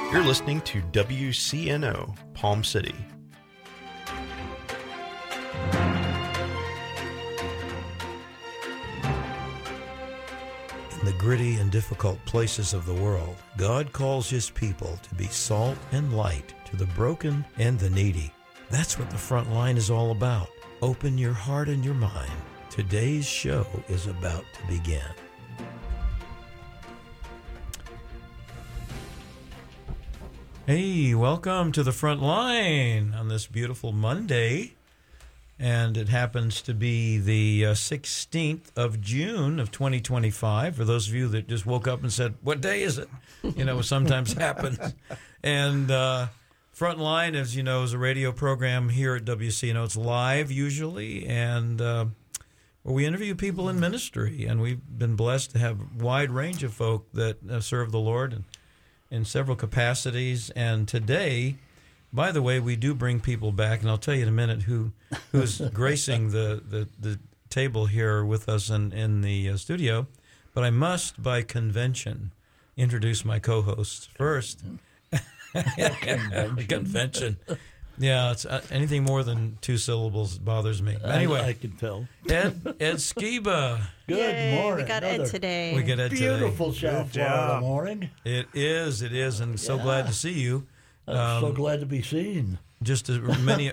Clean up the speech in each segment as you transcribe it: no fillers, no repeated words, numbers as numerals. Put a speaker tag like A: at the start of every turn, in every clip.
A: You're listening to WCNO, Palm City.
B: In the gritty and difficult places of the world, God calls His people to be salt and light to the broken and the needy. That's what the front line is all about. Open your heart and your mind. Today's show is about to begin. Hey, welcome to the front line on this beautiful Monday. And it happens to be the 16th of June of 2025. For those of you that just woke up and said, what day is it? You know, sometimes happens. And Frontline, as you know, is a radio program here at WCNO. It's live usually, and where we interview people in ministry. And we've been blessed to have a wide range of folk that serve the Lord in several capacities. And today, by the way, we do bring people back, and I'll tell you in a minute who's gracing the table here with us in the studio. But I must, by convention, introduce my co-hosts first. Convention. Yeah, it's anything more than two syllables bothers me. Anyway,
C: I can tell.
B: Ed Skiba.
C: Good morning.
D: We got Ed today.
B: We got Ed today.
C: Beautiful South Florida morning.
B: It is, and so glad to see you.
C: I'm so glad to be seen.
B: Just as many,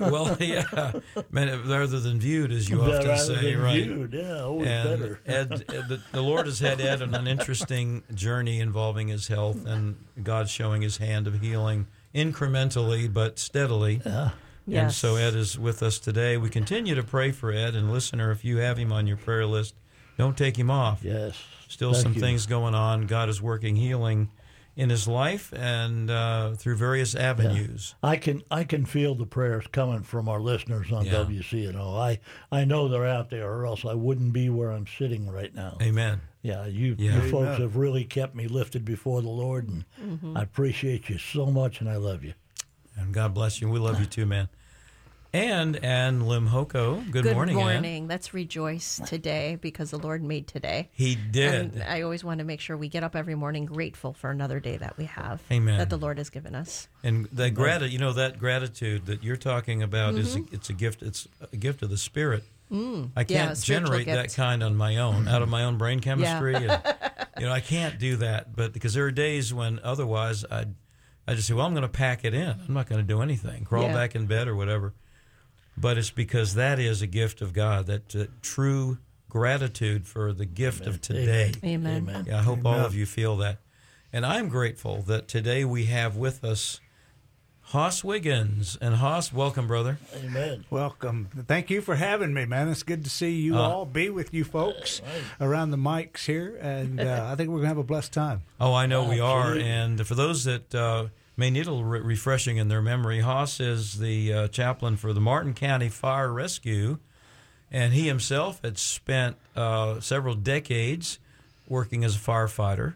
B: many rather than viewed, as you often say, right?
C: Viewed, yeah, always
B: and
C: better.
B: Ed, the Lord has had Ed on an interesting journey involving his health, and God showing His hand of healing incrementally but steadily.
C: Yeah.
D: Yes.
B: And so Ed is with us today. We continue to pray for Ed, and listener, if you have him on your prayer list, don't take him off.
C: Yes.
B: Still
C: Thank
B: some
C: you.
B: things going on. God is working healing in his life and through various avenues.
C: I can feel the prayers coming from our listeners on WCNO. I know they're out there, or else I wouldn't be where I'm sitting right now.
B: Amen.
C: Yeah, you folks have really kept me lifted before the Lord, and I appreciate you so much, and I love you.
B: And God bless you. We love you too, man. And Ann Limhoko. Good morning, Ann.
D: Good morning. Let's rejoice today because the Lord made today.
B: He did.
D: And I always want to make sure we get up every morning grateful for another day that we have.
B: Amen.
D: That the Lord has given us.
B: And that that gratitude that you're talking about it's a gift. It's a gift of the Spirit. I can't generate that kind on my own, out of my own brain chemistry. And, I can't do that. But because there are days when otherwise I just say, well, I'm going to pack it in. I'm not going to do anything. Crawl back in bed or whatever. But it's because that is a gift of God, that true gratitude for the gift of today.
D: Amen.
B: Yeah, I hope all of you feel that. And I'm grateful that today we have with us Hoss Wiggins. And Hoss, welcome, brother.
C: Amen.
E: Welcome. Thank you for having me, man. It's good to see you all, be with you folks around the mics here. And I think we're going to have a blessed time.
B: Oh, I know we are.
C: Absolutely.
B: And for those that may need a little refreshing in their memory, Hoss is the chaplain for the Martin County Fire Rescue, and he himself had spent several decades working as a firefighter.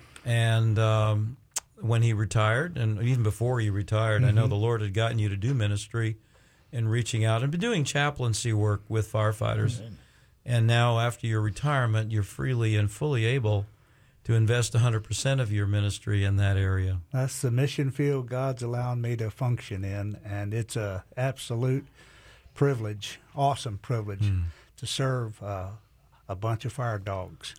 B: And when he retired, and even before he retired, I know the Lord had gotten you to do ministry and reaching out and been doing chaplaincy work with firefighters. Amen. And now, after your retirement, you're freely and fully able to invest 100% of your ministry in that area.
E: That's the mission field God's allowing me to function in, and it's a absolute privilege, awesome privilege, to serve a bunch of fire dogs.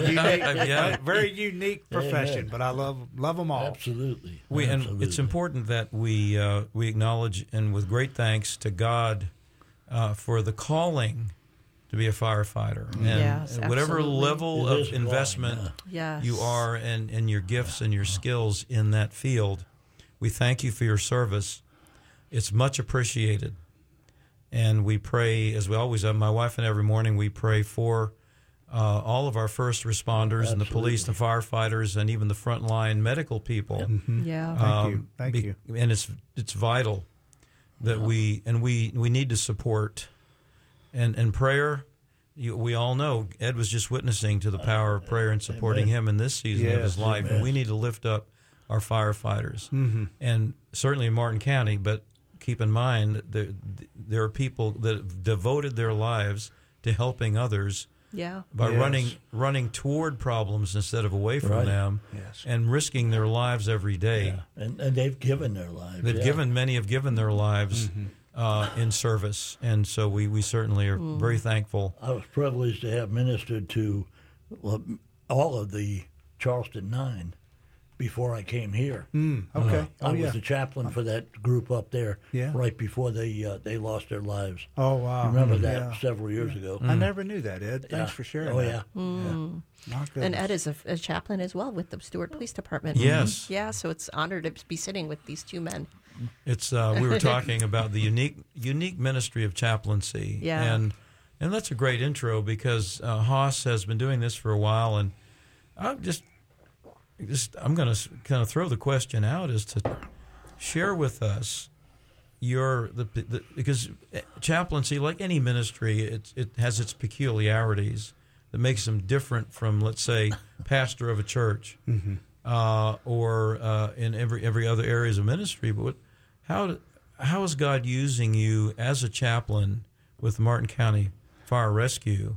E: Very unique profession, but I love them all.
C: Absolutely.
B: And it's important that we acknowledge, and with great thanks to God for the calling to be a firefighter. And whatever level of investment you are and your gifts and your skills in that field, we thank you for your service. It's much appreciated. And we pray, as we always have, my wife and every morning, we pray for all of our first responders and the police, the firefighters, and even the frontline medical people.
E: Thank you.
B: And it's vital that we need to support. And prayer, we all know, Ed was just witnessing to the power of prayer and supporting him in this season of his life.
C: Amen.
B: And we need to lift up our firefighters. And certainly in Martin County, but keep in mind that there are people that have devoted their lives to helping others
D: Yeah.
B: by
E: Yes.
B: running toward problems instead of away from
C: Right.
B: them,
E: Yes.
B: and risking their lives every day.
C: And they've given their lives.
B: Many have given their lives in service, and so we certainly are very thankful.
C: I was privileged to have ministered to all of the Charleston Nine before I came here.
E: Okay.
C: I was the chaplain for that group up there
E: Yeah.
C: right before they lost their lives.
E: Oh, wow.
C: Remember that
E: Yeah.
C: several years ago.
E: I never knew that, Ed. Thanks
C: Yeah.
E: for sharing
C: Oh,
E: that.
C: yeah.
E: My
D: And
E: goodness.
D: Ed is a chaplain as well with the Stewart Police Department.
B: Yes.
D: Yeah, so it's an honor to be sitting with these two men.
B: It's we were talking about the unique ministry of chaplaincy,
D: Yeah.
B: and that's a great intro because Haas has been doing this for a while, and I'm going to kind of throw the question out as to share with us because chaplaincy, like any ministry, it has its peculiarities that makes them different from, let's say, pastor of a church or in every other areas of ministry. But how is God using you as a chaplain with Martin County Fire Rescue?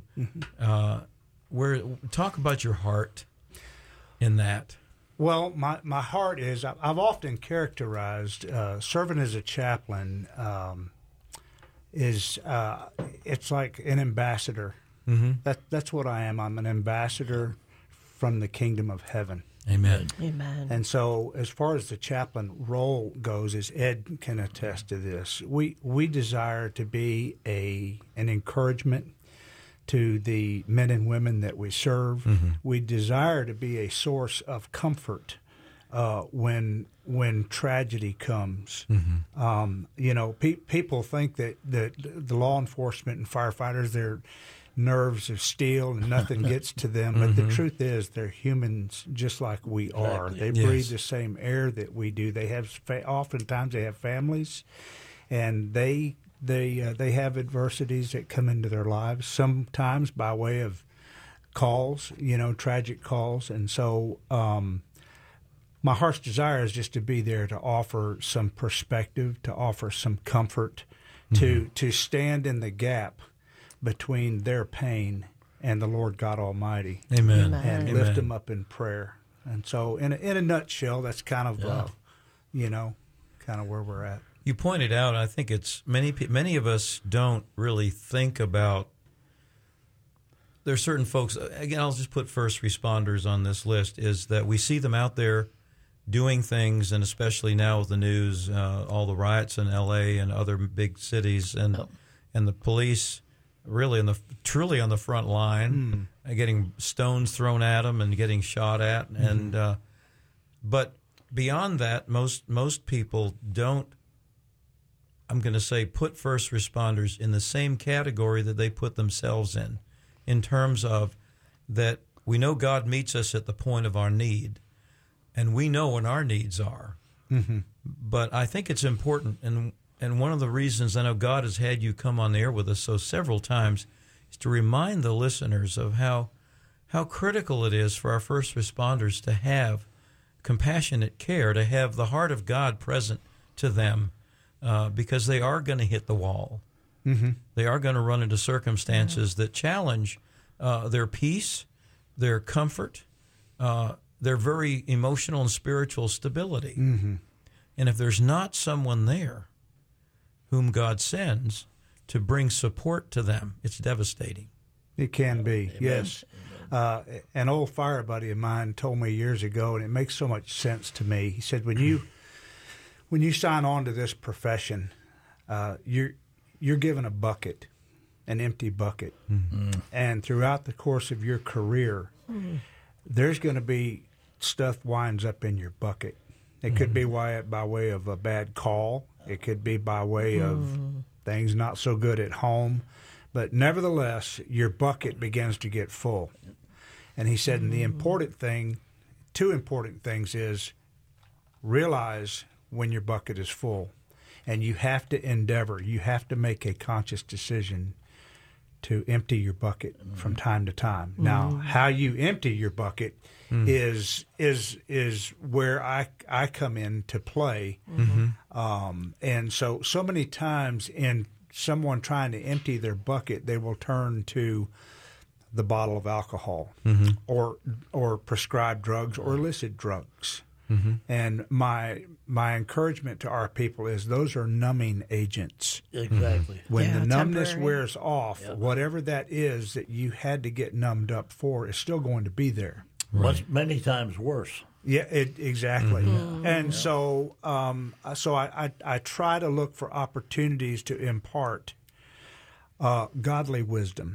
B: Talk about your heart in that.
E: Well, my heart is, I've often characterized serving as a chaplain it's like an ambassador. That's what I am. I'm an ambassador from the kingdom of heaven.
B: Amen.
D: Amen.
E: And so as far as the chaplain role goes, as Ed can attest to this, we desire to be an encouragement to the men and women that we serve. We desire to be a source of comfort when tragedy comes. People think that the law enforcement and firefighters, their nerves of steel and nothing gets to them. But the truth is, they're humans just like we are. They breathe the same air that we do. They have oftentimes they have families, and they have adversities that come into their lives, sometimes by way of calls, tragic calls. And so my heart's desire is just to be there to offer some perspective, to offer some comfort, to stand in the gap between their pain and the Lord God Almighty.
B: Amen.
E: And
B: Amen.
E: lift them up in prayer. And so in a nutshell, that's kind of, kind of where we're at.
B: You pointed out, I think it's many of us don't really think about. There's certain folks. Again, I'll just put first responders on this list. Is that we see them out there doing things, and especially now with the news, all the riots in L.A. and other big cities, and the police really truly on the front line, getting stones thrown at them and getting shot at, and but beyond that, most people don't. I'm going to say put first responders in the same category that they put themselves in terms of that we know God meets us at the point of our need, and we know when our needs are. But I think it's important, and one of the reasons I know God has had you come on the air with us so several times is to remind the listeners of how critical it is for our first responders to have compassionate care, to have the heart of God present to them. Because they are going to hit the wall. They are going to run into circumstances that challenge their peace, their comfort, their very emotional and spiritual stability. And if there's not someone there whom God sends to bring support to them, it's devastating.
E: It can be, yes. An old fire buddy of mine told me years ago, and it makes so much sense to me. He said, when you sign on to this profession, you're given a bucket, an empty bucket. And throughout the course of your career, there's going to be stuff winds up in your bucket. It could be by way of a bad call. It could be by way of things not so good at home. But nevertheless, your bucket begins to get full. And he said, and the important thing, two important things is realize when your bucket is full, and you have to endeavor, you have to make a conscious decision to empty your bucket from time to time. Now, how you empty your bucket is where I come into play. And so many times in someone trying to empty their bucket, they will turn to the bottle of alcohol, or prescribed drugs or illicit drugs. And my encouragement to our people is those are numbing agents.
C: Exactly.
E: When the numbness
D: temporary.
E: wears off, whatever that is that you had to get numbed up for is still going to be there.
C: Many times worse.
E: Yeah, exactly. And so I try to look for opportunities to impart godly wisdom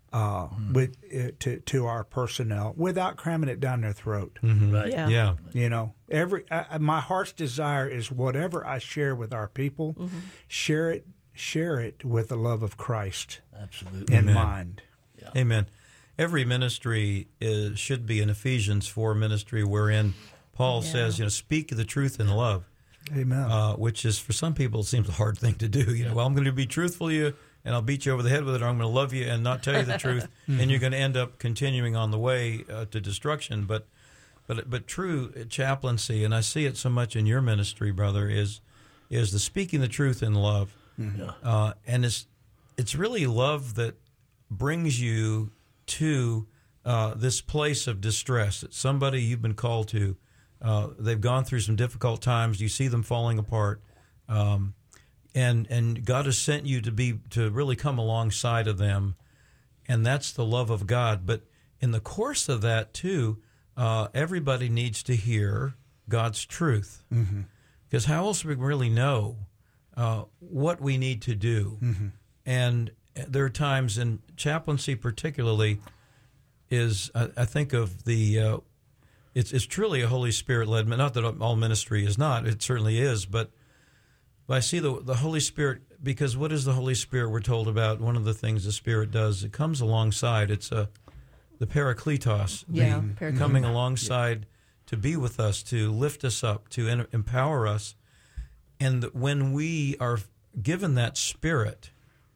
E: to our personnel without cramming it down their throat.
C: Right.
B: Yeah.
E: You know, my heart's desire is whatever I share with our people, share it with the love of Christ
C: Absolutely.
E: in mind.
B: Amen. Every ministry should be an Ephesians 4 ministry wherein Paul says, speak the truth in love.
E: Amen.
B: Which is, for some people, it seems a hard thing to do. Well, I'm going to be truthful to you, and I'll beat you over the head with it, or I'm going to love you and not tell you the truth, and you're going to end up continuing on the way to destruction. But true chaplaincy, and I see it so much in your ministry, brother, is the speaking the truth in love. And it's really love that brings you to this place of distress. It's somebody you've been called to. They've gone through some difficult times. You see them falling apart, and God has sent you to really come alongside of them, and that's the love of God. But in the course of that too, everybody needs to hear God's truth, because how else would we really know what we need to do? And there are times in chaplaincy, particularly, I think of the. It's truly a Holy Spirit-led, not that all ministry is not, it certainly is, but I see the Holy Spirit, because what is the Holy Spirit we're told about? One of the things the Spirit does, it comes alongside. It's the Parakletos, coming alongside to be with us, to lift us up, to empower us. And when we are given that Spirit,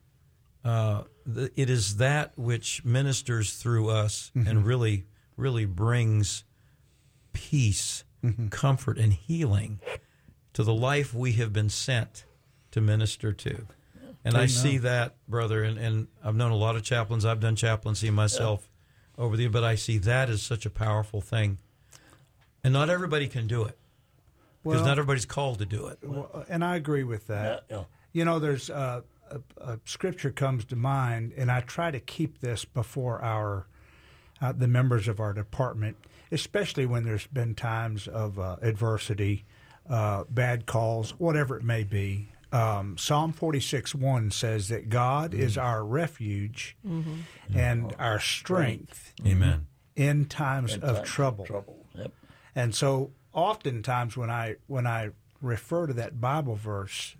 B: it is that which ministers through us and really, really brings peace, comfort, and healing to the life we have been sent to minister to. And I see that, brother, and I've known a lot of chaplains. I've done chaplaincy myself over the years, but I see that as such a powerful thing. And not everybody can do it, because not everybody's called to do it.
E: Well, and I agree with that.
C: Yeah.
E: You know, there's a scripture comes to mind, and I try to keep this before the members of our department, especially when there's been times of adversity, bad calls, whatever it may be. Psalm 46:1 says that God is our refuge and our strength.
B: Amen.
E: In times of trouble.
C: Yep.
E: And so oftentimes when I refer to that Bible verse,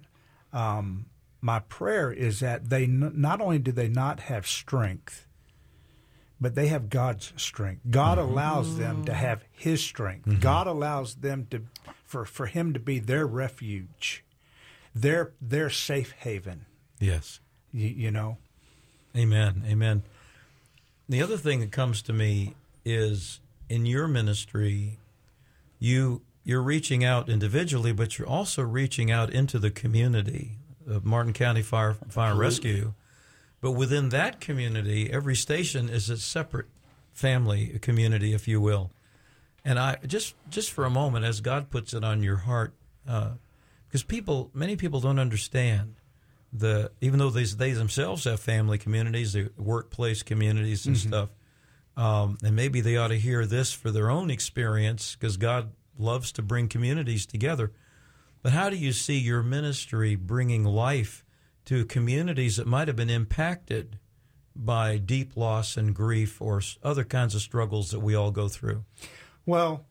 E: my prayer is that they not only do they not have strength, but they have God's strength. God allows them to have His strength. God allows them for Him to be their refuge, their safe haven.
B: Yes.
E: You know?
B: Amen. Amen. The other thing that comes to me is in your ministry, you're reaching out individually, but you're also reaching out into the community of Martin County Fire and Rescue. But within that community, every station is a separate family, a community, if you will. And I just for a moment, as God puts it on your heart, because many people don't understand even though they themselves have family communities, the workplace communities and stuff, and maybe they ought to hear this for their own experience, because God loves to bring communities together. But how do you see your ministry bringing life to communities that might have been impacted by deep loss and grief or other kinds of struggles that we all go through?
E: Well,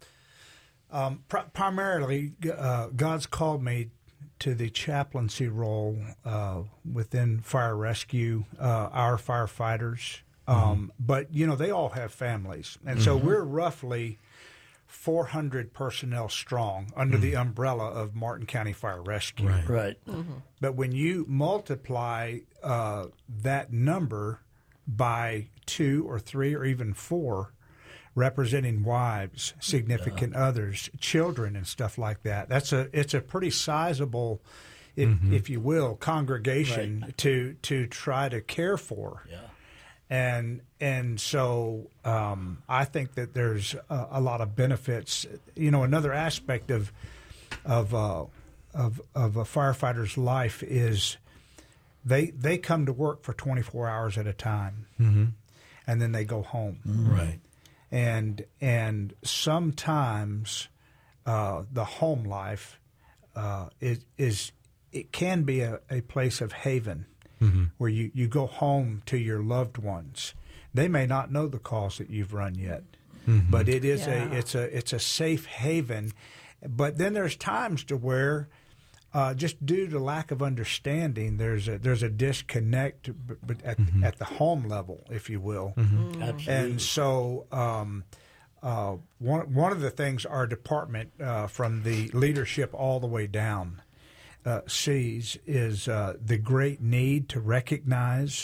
E: primarily, God's called me to the chaplaincy role within fire rescue, our firefighters. But, they all have families. And so we're roughly 400 personnel strong under the umbrella of Martin County Fire Rescue.
C: Right.
E: But when you multiply that number by 2 or 3 or even 4, representing wives, significant others, children, and stuff like that, it's a pretty sizable, if you will, congregation to try to care for.
C: Yeah.
E: And so I think that there's a lot of benefits. Another aspect of a firefighter's life is they come to work for 24 hours at a time, and then they go home.
B: Right.
E: And sometimes the home life it can be a place of haven. Where you go home to your loved ones. They may not know the calls that you've run yet, but it is it's a safe haven. But then there's times to where just due to lack of understanding, there's a disconnect at the home level, if you will.
C: Absolutely.
E: And so one of the things our department, from the leadership all the way down, sees is the great need to recognize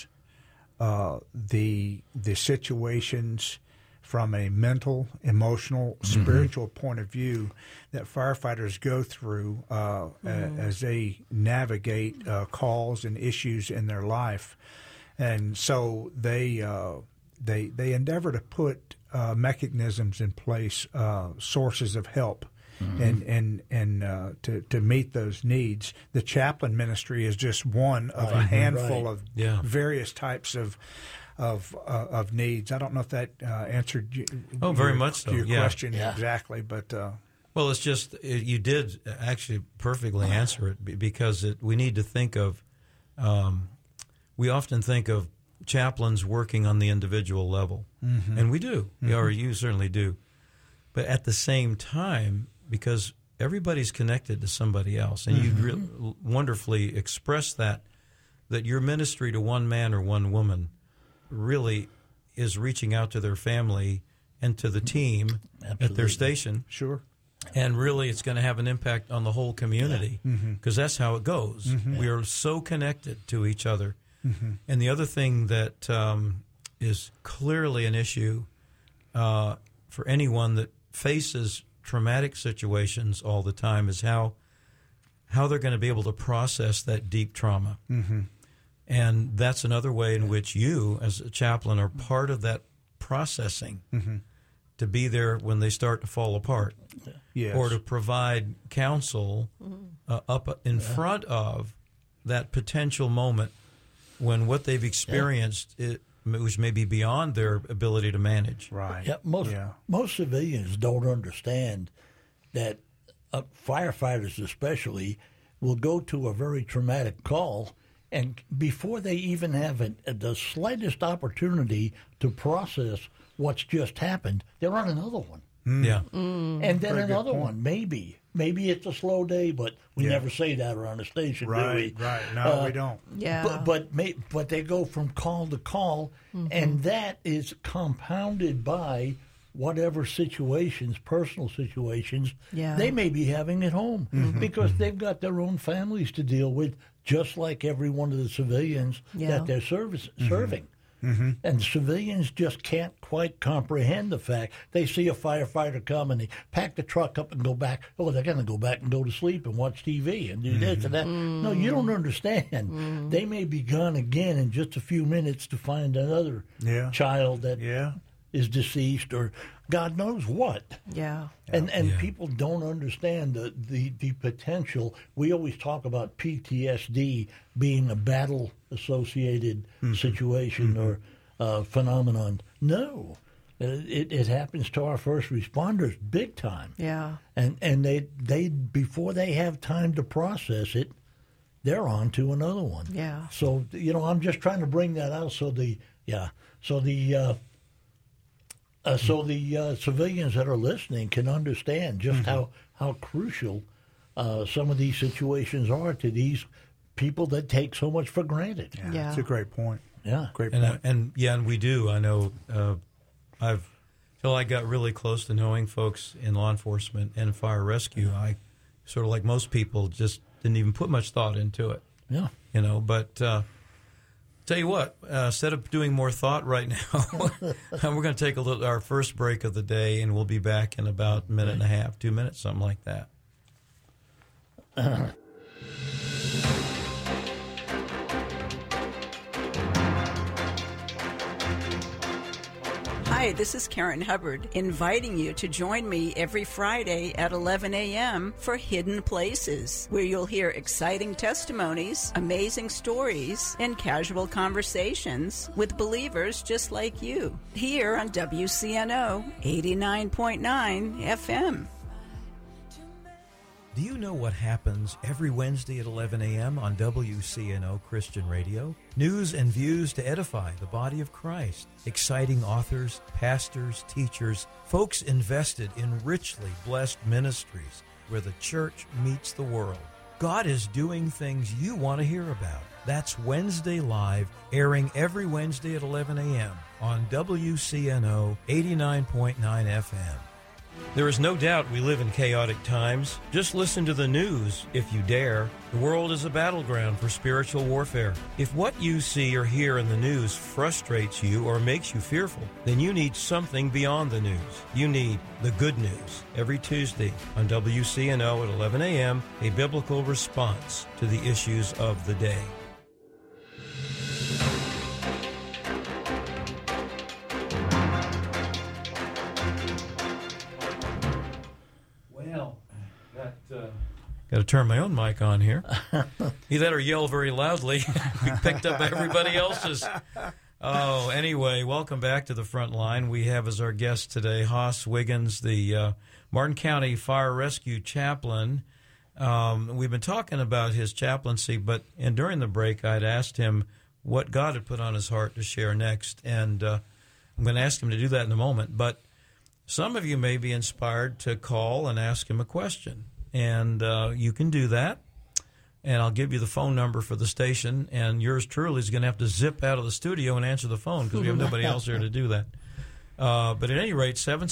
E: the situations from a mental, emotional, spiritual point of view that firefighters go through as they navigate calls and issues in their life, and so they endeavor to put mechanisms in place, sources of help. And to meet those needs. The chaplain ministry is just one of a handful of various types of needs. I don't know if that answered
B: very much so.
E: Your question exactly, but
B: well, it's just you did actually perfectly answer it, because we need to think of we often think of chaplains working on the individual level, and we do, or you certainly do, but at the same time, because everybody's connected to somebody else. And you wonderfully expressed that your ministry to one man or one woman really is reaching out to their family and to the team at their station.
E: Sure.
B: And really it's going to have an impact on the whole community, because that's how it goes. We are so connected to each other. And the other thing that is clearly an issue for anyone that faces traumatic situations all the time is how they're going to be able to process that deep trauma. And that's another way in which you, as a chaplain, are part of that processing, to be there when they start to fall apart, or to provide counsel up in front of that potential moment when what they've experienced which may be beyond their ability to manage.
E: Right.
C: Yeah, most civilians don't understand that firefighters especially will go to a very traumatic call, and before they even have the slightest opportunity to process what's just happened, they're on another one.
B: Yeah.
C: And then another one, maybe. Maybe it's a slow day, but we never say that around the station, do we?
E: Right. No, we don't.
D: Yeah.
C: But they go from call to call, and that is compounded by whatever situations, personal situations, they may be having at home, because they've got their own families to deal with, just like every one of the civilians that they're serving. And civilians just can't quite comprehend the fact. They see a firefighter come and they pack the truck up and go back. Oh, they're going to go back and go to sleep and watch TV and do this and that. No, you don't understand. They may be gone again in just a few minutes to find another child that is deceased, or God knows what. And people don't understand the potential. We always talk about PTSD being a battle-associated situation or phenomenon. No, it happens to our first responders big time. And they before they have time to process it, they're on to another one. So I'm just trying to bring that out so the civilians that are listening can understand just how crucial some of these situations are to these people that take so much for granted.
E: That's a great point. Great
B: point.
E: point.
B: And we do. I know till I got really close to knowing folks in law enforcement and fire rescue, I sort of like most people just didn't even put much thought into it. But tell you what, instead of doing more thought right now, we're going to take our first break of the day, and we'll be back in about a minute and a half, 2 minutes, something like that.
F: Hi, this is Karen Hubbard, inviting you to join me every Friday at 11 a.m. for Hidden Places, where you'll hear exciting testimonies, amazing stories, and casual conversations with believers just like you, here on WCNO 89.9 FM.
B: Do you know what happens every Wednesday at 11 a.m. on WCNO Christian Radio? News and views to edify the body of Christ. Exciting authors, pastors, teachers, folks invested in richly blessed ministries where the church meets the world. God is doing things you want to hear about. That's Wednesday Live, airing every Wednesday at 11 a.m. on WCNO 89.9 FM. There is no doubt we live in chaotic times. Just listen to the news, if you dare. The world is a battleground for spiritual warfare. If what you see or hear in the news frustrates you or makes you fearful, then you need something beyond the news. You need the good news. Every Tuesday on WCNO at 11 a.m., a biblical response to the issues of the day. Got to turn my own mic on here. Either that or yell very loudly. We picked up everybody else's. Oh, anyway, welcome back to the front line. We have as our guest today Hoss Wiggins, the Martin County Fire Rescue Chaplain. We've been talking about his chaplaincy, and during the break I'd asked him what God had put on his heart to share next, and I'm going to ask him to do that in a moment. But some of you may be inspired to call and ask him a question. And you can do that, and I'll give you the phone number for the station, and yours truly is going to have to zip out of the studio and answer the phone because we have nobody else here to do that. But at any rate,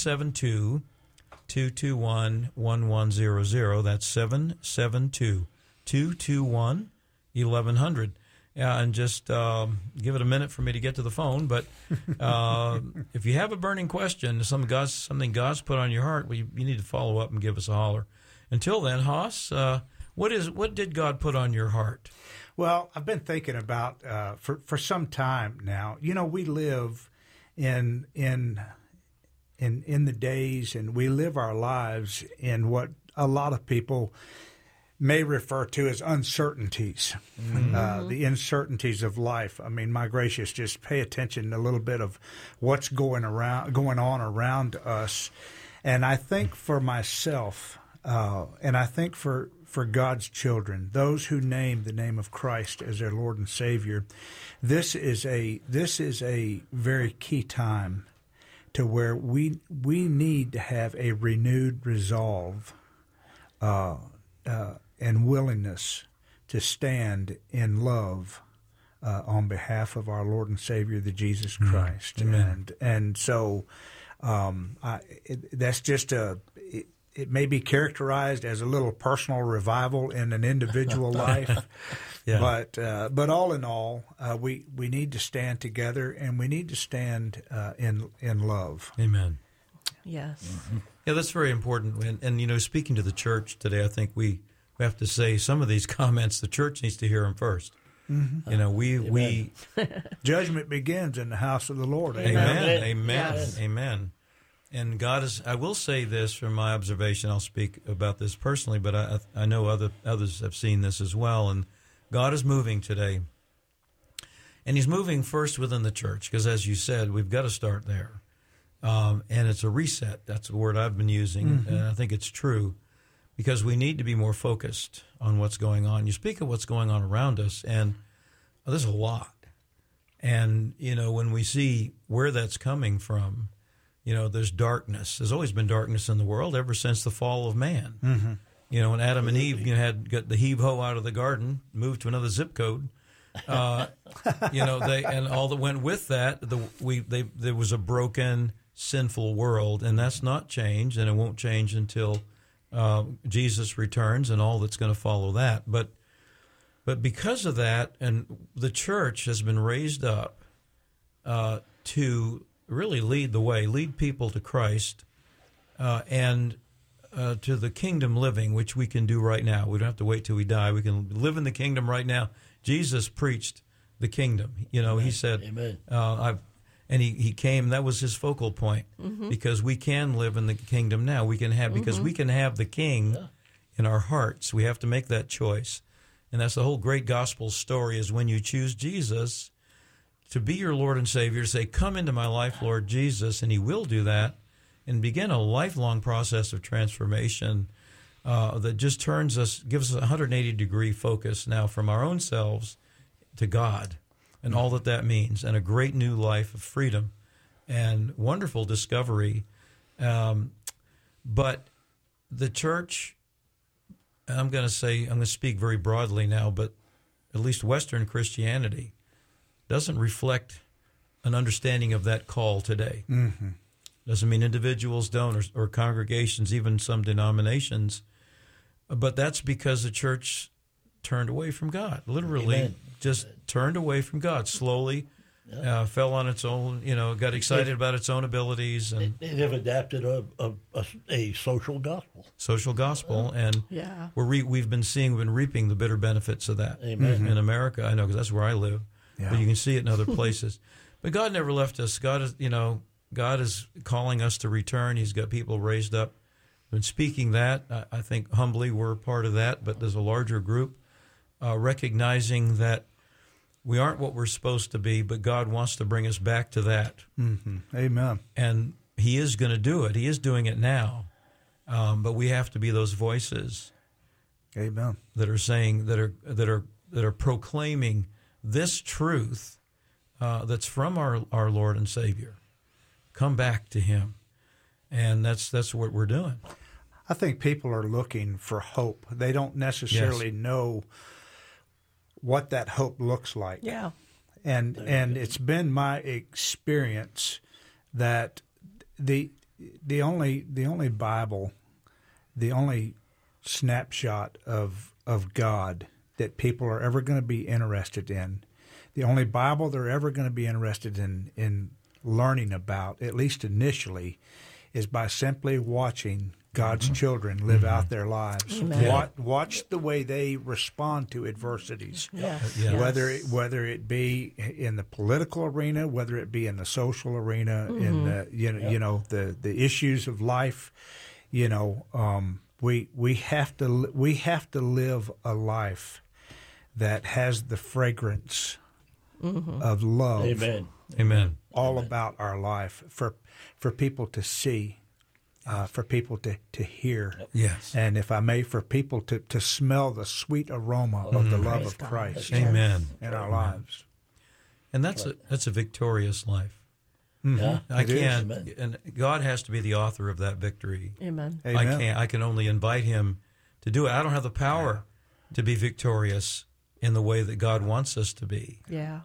B: 772-221-1100. That's 772-221-1100. And just give it a minute for me to get to the phone. But if you have a burning question, something God's put on your heart, well, you need to follow up and give us a holler. Until then, Hoss, what did God put on your heart?
E: Well, I've been thinking about for some time now. You know, we live in the days, and we live our lives in what a lot of people may refer to as uncertainties, the uncertainties of life. I mean, my gracious, just pay attention a little bit of what's going on around us. And I think for myself, and I think for God's children, those who name the name of Christ as their Lord and Savior, this is a very key time to where we need to have a renewed resolve and willingness to stand in love on behalf of our Lord and Savior, the Jesus Christ.
B: Amen.
E: And so that's just it may be characterized as a little personal revival in an individual life, but all in all, we need to stand together, and we need to stand in love.
B: Amen.
D: Yes.
C: Mm-hmm.
B: Yeah, that's very important. And you know, speaking to the church today, I think we have to say some of these comments, the church needs to hear them first. Mm-hmm. You know, we
E: judgment begins in the house of the Lord.
B: Amen. Amen.
D: Yes.
B: Amen. And God is, I will say this from my observation, I'll speak about this personally, but I know others have seen this as well, and God is moving today. And He's moving first within the church, because as you said, we've got to start there. And it's a reset. That's the word I've been using, and I think it's true, because we need to be more focused on what's going on. You speak of what's going on around us, and there's a lot. And, you know, when we see where that's coming from, you know, there's darkness. There's always been darkness in the world ever since the fall of man. Mm-hmm. You know, when Adam and Eve got the heave-ho out of the garden, moved to another zip code, you know, and all that went with that, there was a broken, sinful world, and that's not changed, and it won't change until Jesus returns and all that's going to follow that. But because of that, and the church has been raised up to really lead the way, lead people to Christ, and to the kingdom living, which we can do right now. We don't have to wait till we die. We can live in the kingdom right now. Jesus preached the kingdom. You know, He said, And he came, that was his focal point, because we can live in the kingdom now. We can have, because we can have the King in our hearts. We have to make that choice. And that's the whole great gospel story, is when you choose Jesus to be your Lord and Savior, to say, come into my life, Lord Jesus, and he will do that, and begin a lifelong process of transformation that just gives us a 180-degree focus now from our own selves to God, and all that means, and a great new life of freedom and wonderful discovery. But the church, I'm going to speak very broadly now, but at least Western Christianity doesn't reflect an understanding of that call today. Mm-hmm. Doesn't mean individuals don't, or congregations, even some denominations, but that's because the church turned away from God, literally just turned away from God slowly, fell on its own, got excited about its own abilities. And
C: they have adapted a social gospel.
B: Social gospel, and we've been reaping the bitter benefits of that in America. I know, because that's where I live, but you can see it in other places. But God never left us. God is calling us to return. He's got people raised up. And speaking that, I think humbly we're part of that, but there's a larger group recognizing that we aren't what we're supposed to be, but God wants to bring us back to that.
E: Mm-hmm. Amen.
B: And he is going to do it. He is doing it now. But we have to be those voices.
E: Amen.
B: That are saying, that are proclaiming this truth that's from our Lord and Savior. Come back to him. And that's what we're doing.
E: I think people are looking for hope. They don't necessarily know what that hope looks like.
D: Yeah.
E: And it's been my experience that the only Bible, the only snapshot of God that people are ever going to be interested in, the only Bible they're ever going to be interested in learning about, at least initially, is by simply watching God's children live out their lives. Watch the way they respond to adversities, whether it be in the political arena, whether it be in the social arena, in the the issues of life. We have to live a life that has the fragrance of love.
B: Amen.
E: All about our life for people to see, for people to hear.
B: Yes.
E: And if I may, for people to smell the sweet aroma of the love of Christ.
B: Amen.
E: In our lives.
B: And that's a victorious life.
C: Yeah,
B: I can't, and God has to be the author of that victory.
D: Amen.
B: I can only invite him to do it. I don't have the power to be victorious in the way that God wants us to be.
D: Yeah.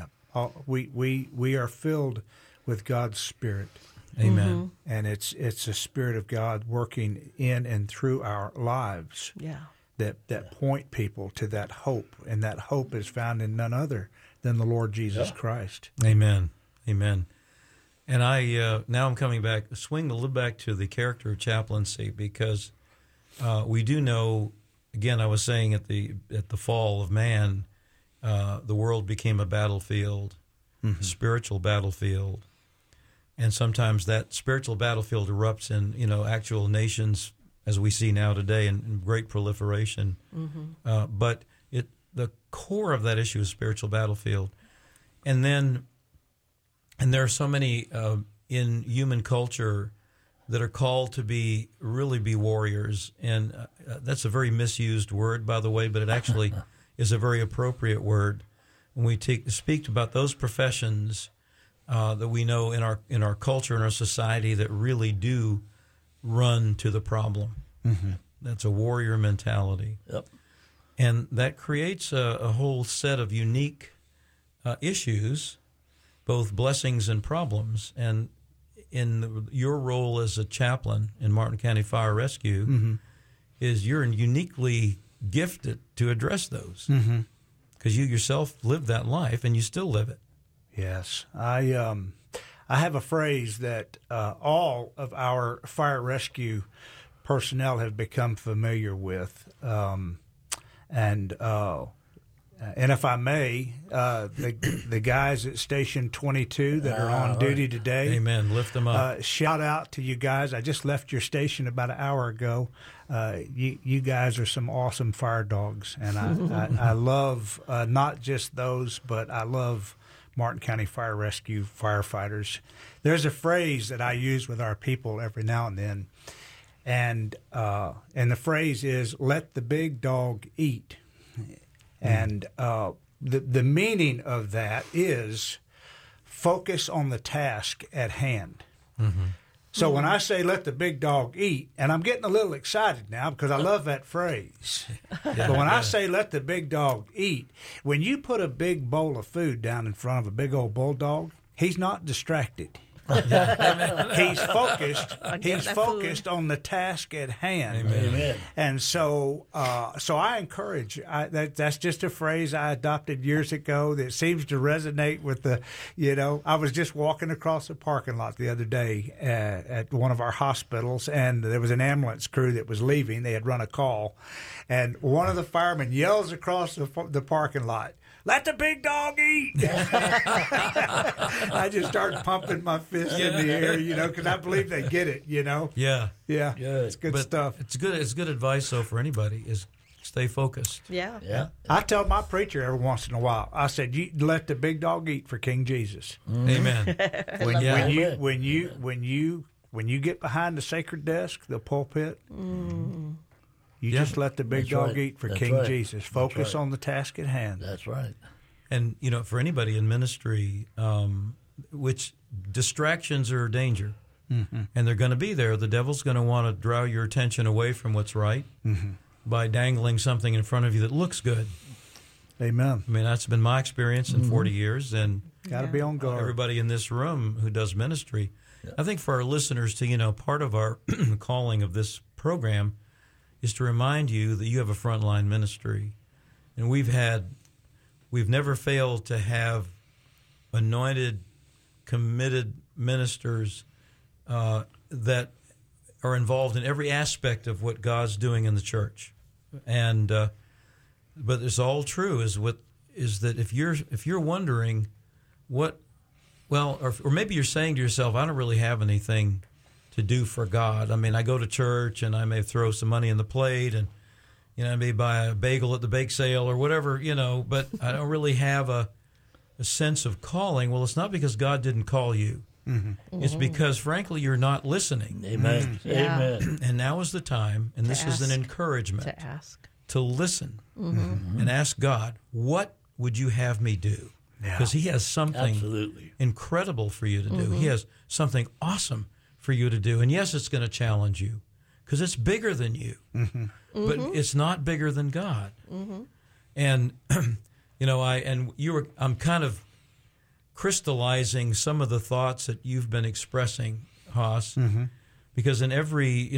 E: We are filled with God's Spirit.
B: Amen.
E: And it's a Spirit of God working in and through our lives.
D: Yeah.
E: That point people to that hope, and that hope is found in none other than the Lord Jesus Christ.
B: Amen. Amen. And I now I'm coming back, swing a little back to the character of chaplaincy, because we do know. Again, I was saying at the fall of man, the world became a battlefield, a spiritual battlefield, and sometimes that spiritual battlefield erupts in actual nations, as we see now today, in great proliferation. But the core of that issue is spiritual battlefield, and there are so many in human culture that are called to really be warriors, and that's a very misused word, by the way, but it actually is a very appropriate word when we speak about those professions that we know in our culture and our society that really do run to the problem. That's a warrior mentality.
C: Yep.
B: And that creates a whole set of unique issues, both blessings and problems. And in your role as a chaplain in Martin County Fire Rescue, is you're uniquely gifted to address those, because you yourself lived that life and you still live it.
E: Yes, I have a phrase that all of our fire rescue personnel have become familiar with, and And if I may, the guys at Station 22 that are on duty today.
B: Amen. Lift them up.
E: Shout out to you guys. I just left your station about an hour ago. You guys are some awesome fire dogs. And I love not just those, but I love Martin County Fire Rescue firefighters. There's a phrase that I use with our people every now and then. And the phrase is, let the big dog eat. And the meaning of that is focus on the task at hand. Mm-hmm. So when I say let the big dog eat, and I'm getting a little excited now because I love that phrase. But when I say let the big dog eat, when you put a big bowl of food down in front of a big old bulldog, he's not distracted. He's focused. He's focused on the task at hand.
C: Amen.
E: And so I encourage. That's just a phrase I adopted years ago that seems to resonate with the. I was just walking across the parking lot the other day at one of our hospitals, and there was an ambulance crew that was leaving. They had run a call, and one of the firemen yells across the parking lot, "Let the big dog eat!" I just started pumping my fist in the air, because I believe they get it, Yeah.
B: Yeah.
E: It's good stuff.
B: It's good advice, though, for anybody, is stay focused.
D: Yeah.
E: I tell my preacher every once in a while, I said, "You let the big dog eat for King Jesus."
B: Amen.
E: When you get behind the sacred desk, the pulpit, you just let the big dog eat for King Jesus. Focus on the task at hand.
C: That's right.
B: And, for anybody in ministry, which distractions are a danger, and they're going to be there. The devil's going to want to draw your attention away from what's right by dangling something in front of you that looks good.
E: Amen.
B: I mean, that's been my experience in 40 years. And
E: got to be on guard.
B: Everybody in this room who does ministry, I think for our listeners to, part of our calling of this program is to remind you that you have a frontline ministry. And we've never failed to have anointed, committed ministers that are involved in every aspect of what God's doing in the church. And but it's all true is that if you're wondering or maybe you're saying to yourself, I don't really have anything to do for God. I mean, I go to church and I may throw some money in the plate and I may buy a bagel at the bake sale or whatever, but I don't really have a sense of calling. Well, it's not because God didn't call you. Mm-hmm. It's because, frankly, you're not listening.
C: Amen.
D: Yeah.
C: Amen.
B: And now is the time, and this is an encouragement to listen and ask God, what would you have me do? Because He has something incredible for you to do. He has something awesome for you to do. And yes, it's going to challenge you because it's bigger than you, but it's not bigger than God. And I'm kind of crystallizing some of the thoughts that you've been expressing, Haas, because in every,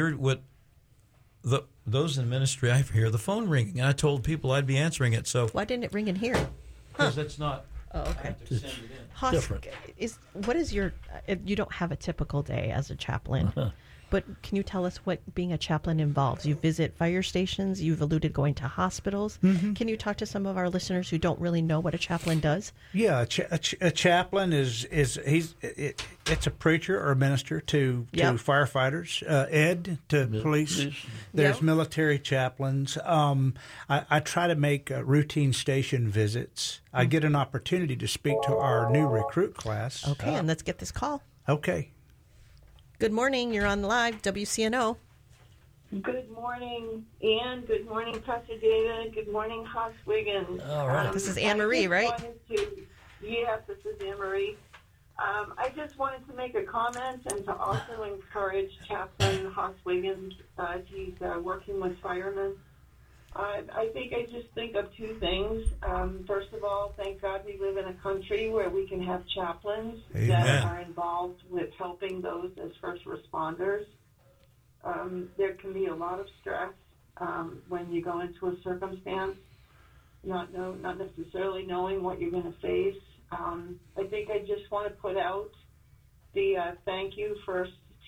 B: those in ministry, I hear the phone ringing, and I told people I'd be answering it. So
D: why didn't it ring in here?
B: Because that's not.
D: Oh, okay.
B: I have to send it in.
D: Haas, what is your? You don't have a typical day as a chaplain. But can you tell us what being a chaplain involves? You visit fire stations. You've alluded going to hospitals. Can you talk to some of our listeners who don't really know what a chaplain does?
E: Yeah, a chaplain it's a preacher or a minister to firefighters, to police. There's military chaplains. I try to make routine station visits. I get an opportunity to speak to our new recruit class.
D: Okay, and let's get this call.
E: Okay.
D: Good morning. You're on live, WCNO.
G: Good morning, Ann. Good morning, Pastor David. Good morning, Haas Wiggins.
C: All right.
D: This is Anne Marie, right?
G: Yes, this is Anne Marie. I just wanted to make a comment and to also encourage Chaplain Haas Wiggins as he's working with firemen. I just think of two things. First of all, thank God we live in a country where we can have chaplains that are involved with helping those as first responders. There can be a lot of stress when you go into a circumstance, not necessarily knowing what you're going to face. I think I just want to put out the thank you first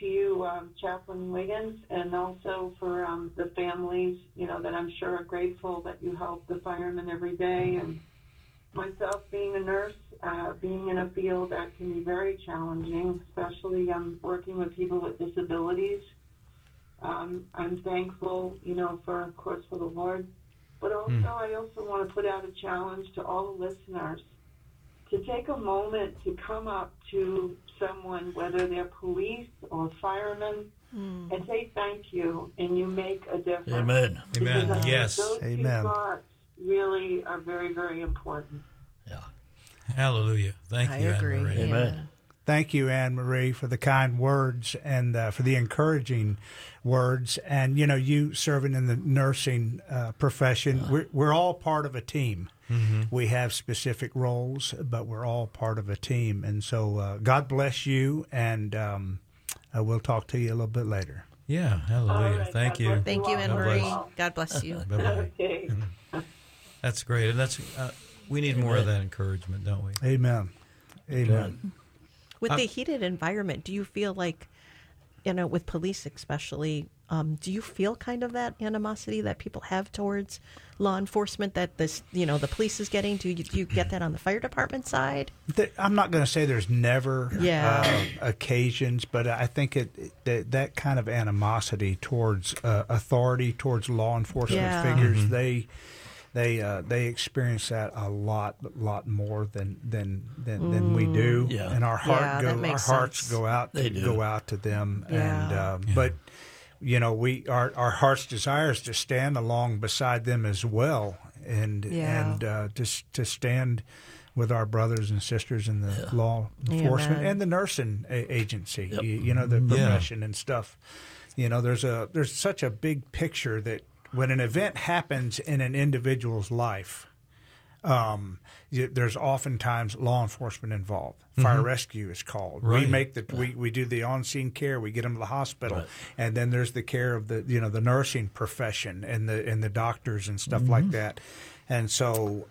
G: to you, Chaplain Wiggins, and also for the families, that I'm sure are grateful that you help the firemen every day. And myself, being a nurse, being in a field that can be very challenging, especially working with people with disabilities. I'm thankful, for the Lord. But also, I also want to put out a challenge to all the listeners to take a moment to come up to someone, whether they're police or firemen, and say thank you, and you make a difference.
C: Amen.
B: Amen.
G: Because,
B: Yes.
G: Those
E: Amen.
G: two thoughts really are very, very important.
C: Yeah.
B: Hallelujah. Thank you, Anne
D: agree.
B: Marie.
C: Amen.
E: Thank you, Anne Marie, for the kind words and for the encouraging words. And, you serving in the nursing profession, we're all part of a team. Mm-hmm. We have specific roles, but we're all part of a team. And so God bless you, and we'll talk to you a little bit later.
B: Yeah, hallelujah.
G: All right,
B: Thank
G: God
B: you.
G: bless you.
D: Thank you, Anne
B: God
D: Marie.
B: bless.
D: God bless you.
B: Bye-bye.
G: Okay.
B: That's great. And we need more of that encouragement, don't we?
E: Amen. Amen.
D: With the heated environment, do you feel like, with police especially, do you feel kind of that animosity that people have towards law enforcement that the police is getting? Do you get that on the fire department side?
E: I'm not going to say there's never occasions, but I think that kind of animosity towards authority, towards law enforcement figures, they experience that a lot more than we do, and our hearts go out to them, and but our heart's desire is to stand along beside them as well, and to stand with our brothers and sisters in the law enforcement and the nursing agency, the profession and stuff. There's such a big picture that when an event happens in an individual's life, there's oftentimes law enforcement involved. Fire rescue is called.
B: Right.
E: We do the on-scene care. We get them to the hospital, and then there's the care of the nursing profession and the doctors and stuff like that. And so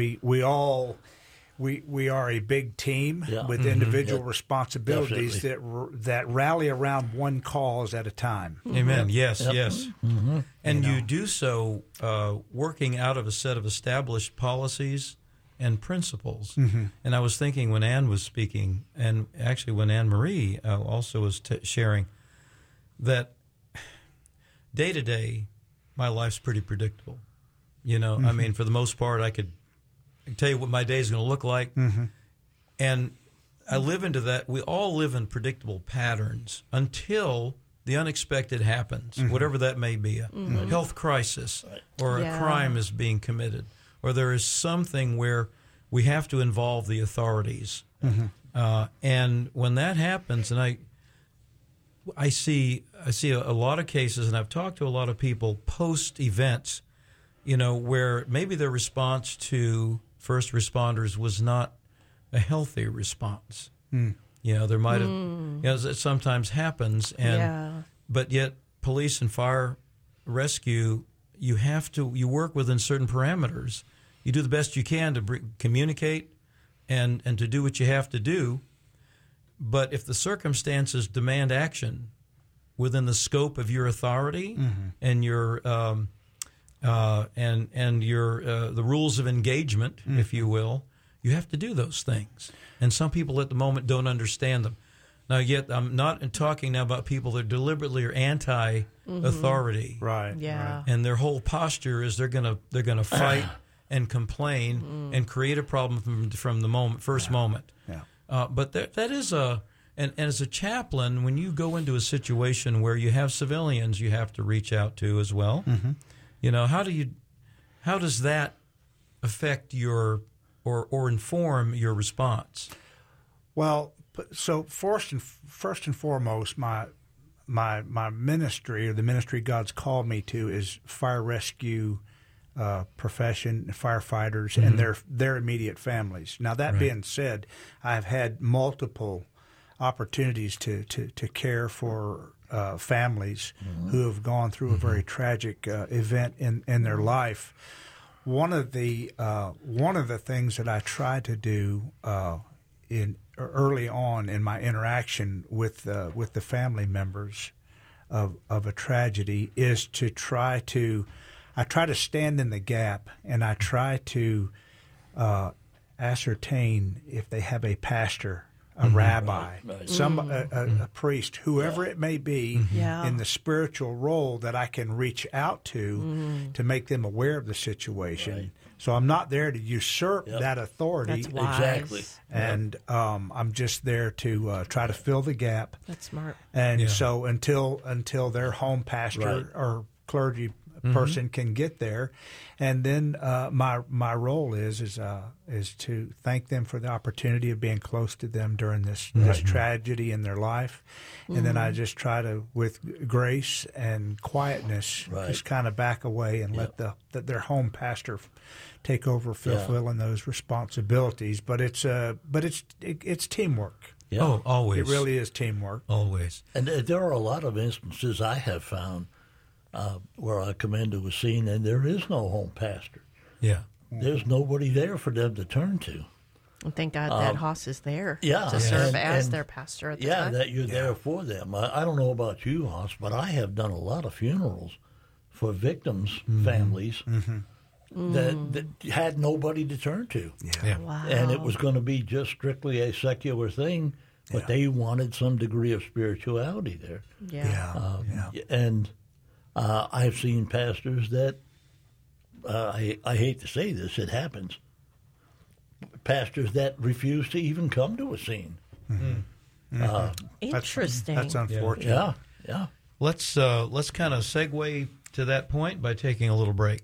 E: we are a big team with individual responsibilities that rally around one cause at a time.
B: Amen. Yes, yes. Mm-hmm. And you do so working out of a set of established policies and principles. Mm-hmm. And I was thinking when Anne was speaking, and actually when Anne Marie also was sharing, that day to day, my life's pretty predictable. I mean, for the most part, I can tell you what my day is going to look like. Mm-hmm. And I live into that. We all live in predictable patterns until the unexpected happens, whatever that may be, a health crisis or a crime is being committed, or there is something where we have to involve the authorities. And when that happens, and I see a lot of cases, and I've talked to a lot of people post-events, where maybe their response to first responders was not a healthy response. There might have, it sometimes happens, but yet police and fire rescue, you work within certain parameters. You do the best you can to communicate and to do what you have to do. But if the circumstances demand action within the scope of your authority and your and your the rules of engagement, if you will, you have to do those things. And some people at the moment don't understand them. Now, yet I'm not talking now about people that deliberately are anti-authority,
E: right?
D: Yeah,
B: and their whole posture is they're gonna fight and complain and create a problem from the first moment. Yeah. But that is and as a chaplain, when you go into a situation where you have civilians, you have to reach out to as well. How does that affect your or inform your response?
E: Well, so first and foremost, my ministry, or the ministry God's called me to, is fire rescue profession, firefighters, and their immediate families. Now, that being said, I've had multiple opportunities to care for families who have gone through a very tragic event in their life. One of the things that I try to do early on in my interaction with the family members of a tragedy is to try to stand in the gap, and I try to ascertain if they have a pastor, a rabbi, a priest, whoever it may be, in the spiritual role that I can reach out to make them aware of the situation. Right. So I'm not there to usurp that authority.
D: That's wise.
C: Exactly.
E: And I'm just there to try to fill the gap.
D: That's smart.
E: And so until their home pastor or clergy person can get there, and then my role is to thank them for the opportunity of being close to them during this tragedy in their life, and then I just try to, with grace and quietness, just kind of back away and let their home pastor take over fulfilling those responsibilities. But it's teamwork.
C: Yeah.
B: Oh, always.
E: It really is teamwork.
B: Always.
C: And there are a lot of instances I have found where I come into a scene and there is no home pastor.
B: Yeah.
C: There's nobody there for them to turn to.
D: And thank God that Haas is there
C: Yeah,
D: to serve as
C: and
D: their pastor at the
C: yeah,
D: time.
C: that you're there for them. I don't know about you, Haas, but I have done a lot of funerals for victims' families that had nobody to turn to.
B: Yeah.
D: Wow.
C: And it was going to be just strictly a secular thing, but they wanted some degree of spirituality there.
D: Yeah.
C: And I've seen pastors that, I hate to say this, it happens, pastors that refuse to even come to a scene.
D: Interesting.
E: That's unfortunate.
C: Yeah.
B: Let's kind of segue to that point by taking a little break.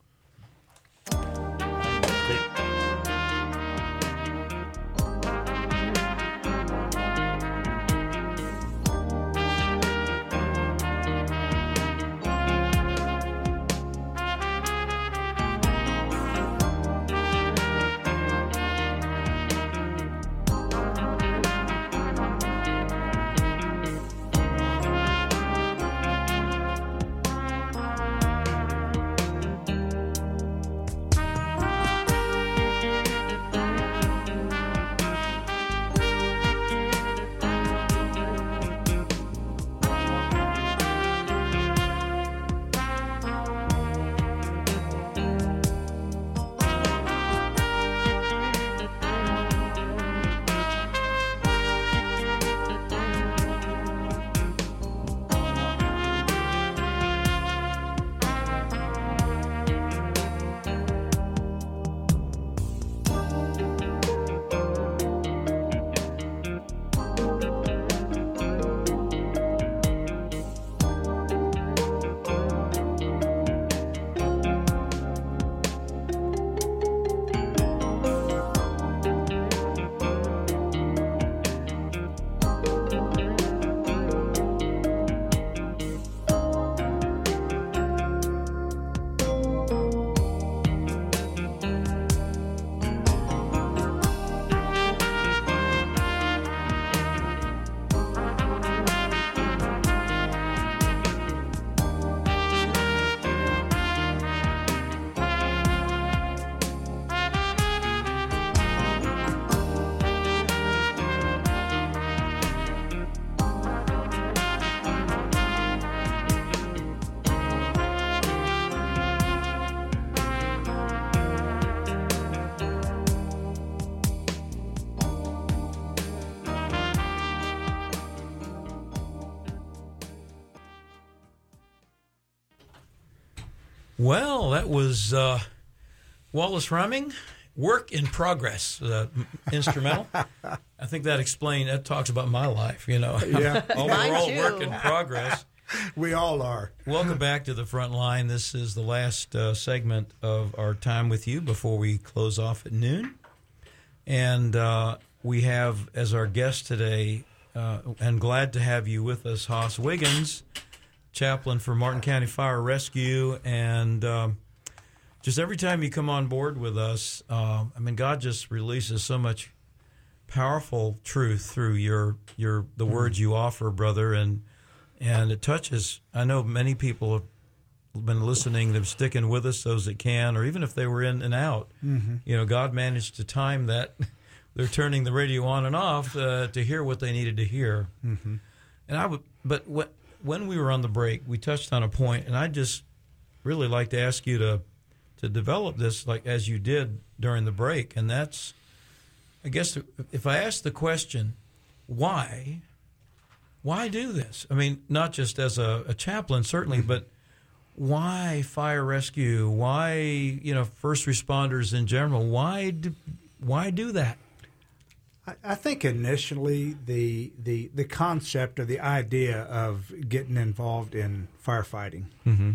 B: Well, that was Wallace Reming, Work in Progress, instrumental. I think that talks about my life,
E: Yeah.
B: Overall
D: Mine too.
B: work in progress.
E: We all are.
B: Welcome back to the front line. This is the last segment of our time with you before we close off at noon. And we have as our guest today, and glad to have you with us, Haas Wiggins, chaplain for Martin County Fire Rescue. And just every time you come on board with us, God just releases so much powerful truth through the words you offer, brother, and it touches. I know many people have been listening, they're sticking with us, those that can, or even if they were in and out. God managed to time that they're turning the radio on and off to hear what they needed to hear.
E: Mm-hmm.
B: And when we were on the break, we touched on a point, and I just really like to ask you to develop this like as you did during the break, and that's, I guess, if I ask the question, why do this? I mean, not just as a chaplain, certainly, but why fire rescue? Why, first responders in general? Why do that?
E: I think initially the concept or the idea of getting involved in firefighting,
B: mm-hmm.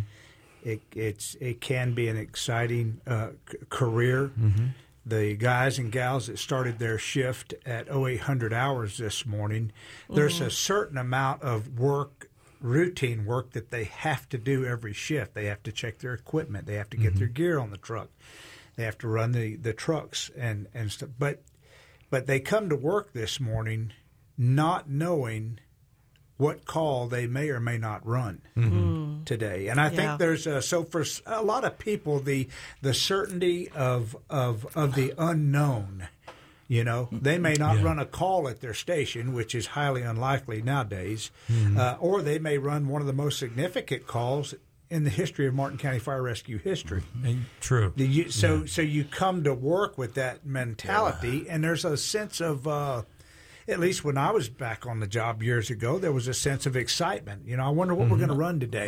E: it can be an exciting career.
B: Mm-hmm.
E: The guys and gals that started their shift at 0800 hours this morning, there's a certain amount of work, routine work, that they have to do every shift. They have to check their equipment. They have to get their gear on the truck. They have to run the trucks and stuff. But they come to work this morning not knowing what call they may or may not run today. And I think there's so for a lot of people, the certainty of the unknown, they may not run a call at their station, which is highly unlikely nowadays, or they may run one of the most significant calls in the history of Martin County Fire Rescue history.
B: True.
E: So you come to work with that mentality, and there's a sense of, at least when I was back on the job years ago, there was a sense of excitement. I wonder what we're going to run today.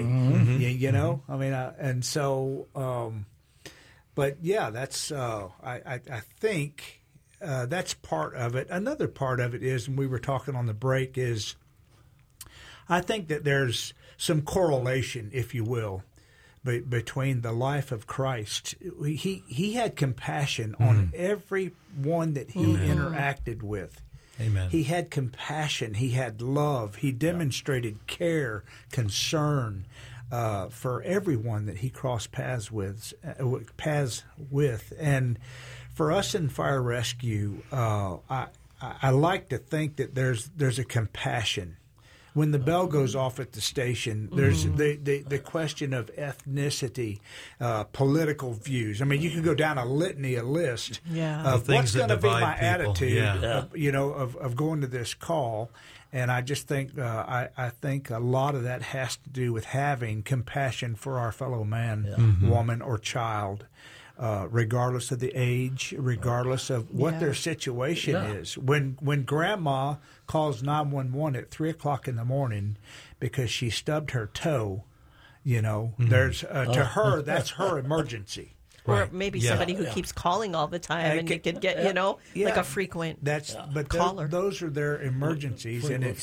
E: I mean, and so, but yeah, that's I think that's part of it. Another part of it is, and we were talking on the break, is I think that there's some correlation, if you will, between the life of Christ. He had compassion on everyone that he interacted with.
B: Amen.
E: He had compassion. He had love. He demonstrated care, concern for everyone that he crossed paths with. And for us in fire rescue, I like to think that there's a compassion. When the bell goes off at the station, there's the question of ethnicity, political views. I mean, you can go down a list of what's going to be my attitude, of going to this call. And I just think I think a lot of that has to do with having compassion for our fellow man, woman, or child. Regardless of the age, regardless of what their situation is. When Grandma calls 911 at 3 o'clock in the morning because she stubbed her toe, there's to her, that's her emergency.
D: Or maybe somebody who keeps calling all the time, and you could get, like a frequent caller.
E: Those are their emergencies, and it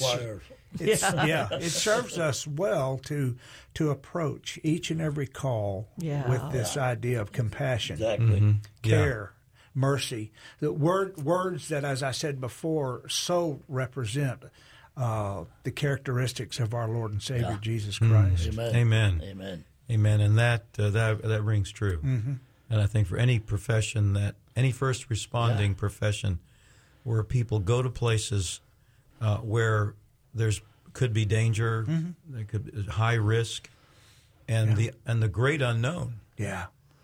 E: serves us well to approach each and every call with this idea of compassion, care, mercy. The words that, as I said before, so represent the characteristics of our Lord and Savior Jesus Christ.
B: Amen. And that rings true. And I think for any profession, any first responding profession, where people go to places where could be danger, there could be high risk, and the great unknown.
C: Yeah,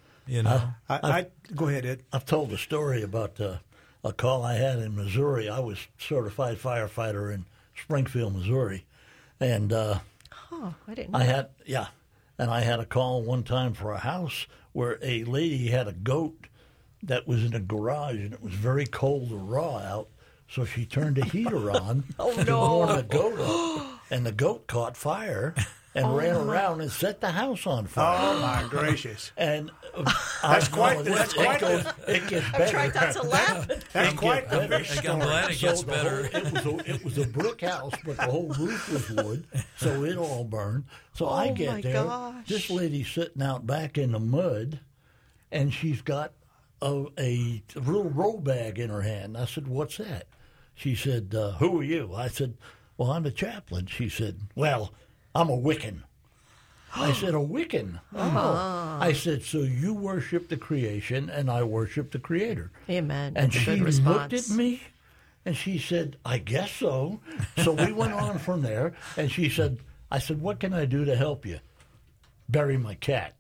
E: I go ahead, Ed.
C: I've told a story about a call I had in Missouri. I was certified firefighter in Springfield, Missouri, and
D: I didn't know.
C: I had a call one time for a house where a lady had a goat that was in a garage, and it was very cold or raw out. So she turned the heater on to warm the goat up, and the goat caught fire and ran around and set the house on fire.
E: Oh my gracious!
C: And
E: it gets better.
D: I tried not to laugh.
E: That's quite the fish
B: I'm glad it gets better.
C: It was a brick house, but the whole roof was wood, so it all burned. So I get there.
D: Gosh.
C: This lady's sitting out back in the mud, and she's got a little roll bag in her hand. I said, "What's that?" She said, "Who are you?" I said, "Well, I'm a chaplain." She said, "Well, I'm a Wiccan." I said, "A Wiccan?" Oh. I said, "So you worship the creation, and I worship the Creator."
D: Amen.
C: And
D: That's a
C: she
D: good response.
C: looked at me, and she said, "I guess so." So we went on from there, and I said, "What can I do to help you?" "Bury my cat."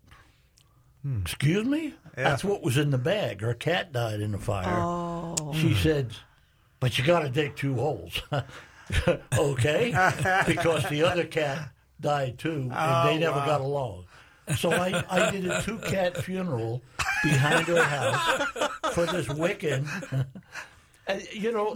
C: "Excuse me?" Yeah. That's what was in the bag. Her cat died in the fire.
D: Oh.
C: She said, but you got to dig 2 holes. Okay? Because the other cat died too, and they never got along. So I did a 2-cat funeral behind her house for this Wiccan. And,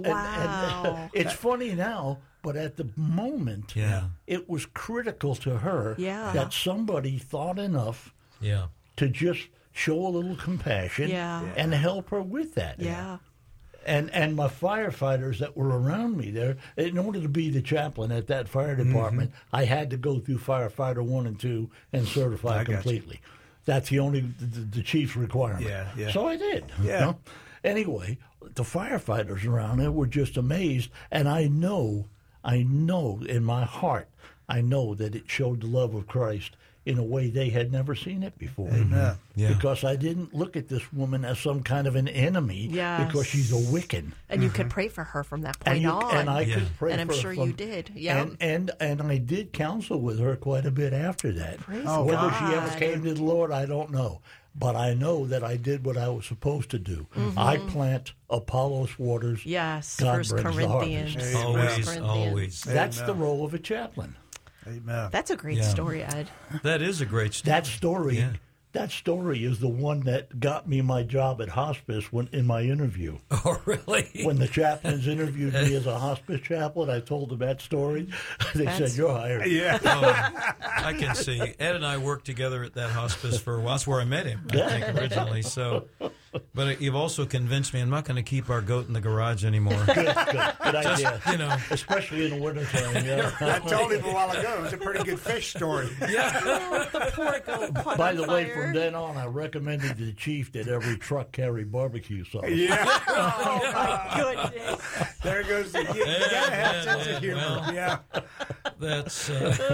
C: and it's funny now, but at the moment, it was critical to her that somebody thought enough to just show a little compassion and help her with that.
D: Yeah.
C: And my firefighters that were around me there, in order to be the chaplain at that fire department, I had to go through firefighter 1 and 2 and certify completely. That's the only the chief's requirement.
E: Yeah.
C: So I did.
E: Yeah.
C: Anyway, the firefighters around there were just amazed, and I know in my heart, I know that it showed the love of Christ in a way they had never seen it before.
E: Amen.
B: Yeah.
C: Because I didn't look at this woman as some kind of an enemy because she's a Wiccan.
D: And you could pray for her from that point on.
C: And I could pray
D: and I'm
C: for
D: sure
C: her
D: you did. Yeah.
C: And I did counsel with her quite a bit after that.
D: Praise
C: Whether
D: God.
C: she ever came to the Lord, I don't know. But I know that I did what I was supposed to do. I plant, Apollos waters.
D: Yes,
C: God
D: 1
C: brings the
D: Corinthians.
C: harvest.
B: Always.
C: That's the role of a chaplain.
E: Amen.
D: That's a great story, Ed.
B: That is a great story.
C: That story is the one that got me my job at hospice in my interview.
B: Oh, really?
C: When the chaplains interviewed me as a hospice chaplain, I told them that story. They said, "You're hired."
E: Yeah.
B: I can see. Ed and I worked together at that hospice for a while. That's where I met him, I think, originally. So, but you've also convinced me I'm not going to keep our goat in the garage anymore.
C: Good idea.
B: Just,
C: especially in the wintertime. Yeah.
E: I told him a while ago it was a pretty good fish story.
D: The poor goat caught
C: By
D: on
C: the way,
D: fire.
C: from then on, I recommended to the chief that every truck carry barbecue sauce.
E: Yeah.
D: Oh, my goodness.
E: There goes the. You gotta have sense of humor.
B: Well,
E: yeah.
B: That's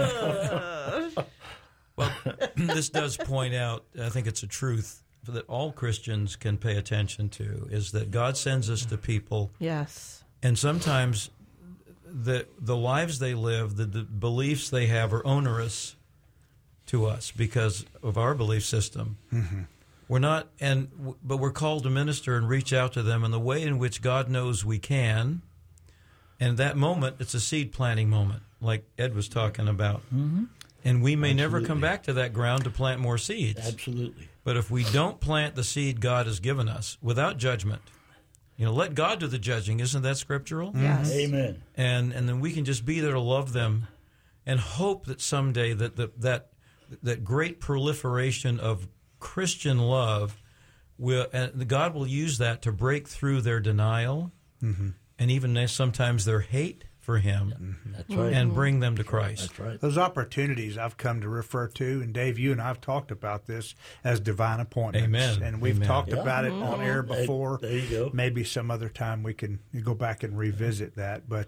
B: well. This does point out. I think it's a truth that all Christians can pay attention to is that God sends us to people,
D: Yes.
B: and sometimes the lives they live, the beliefs they have, are onerous to us because of our belief system. Mm-hmm. We're not, but we're called to minister and reach out to them in the way in which God knows we can. And that moment, it's a seed planting moment, like Ed was talking about. Mm-hmm. And we may never come back to that ground to plant more seeds.
C: Absolutely.
B: But if we don't plant the seed God has given us without judgment, let God do the judging. Isn't that scriptural?
D: Yes.
C: Amen.
B: And then we can just be there to love them and hope that someday that great proliferation of Christian love and God will use that to break through their denial and even sometimes their hate for Him.
C: That's right.
B: And bring them to Christ.
C: That's right.
E: Those opportunities I've come to refer to, and Dave, you and I have talked about this as divine appointments.
B: Amen.
E: And we've
B: Amen.
E: talked about it on air before.
C: There you go.
E: Maybe some other time we can go back and revisit that. But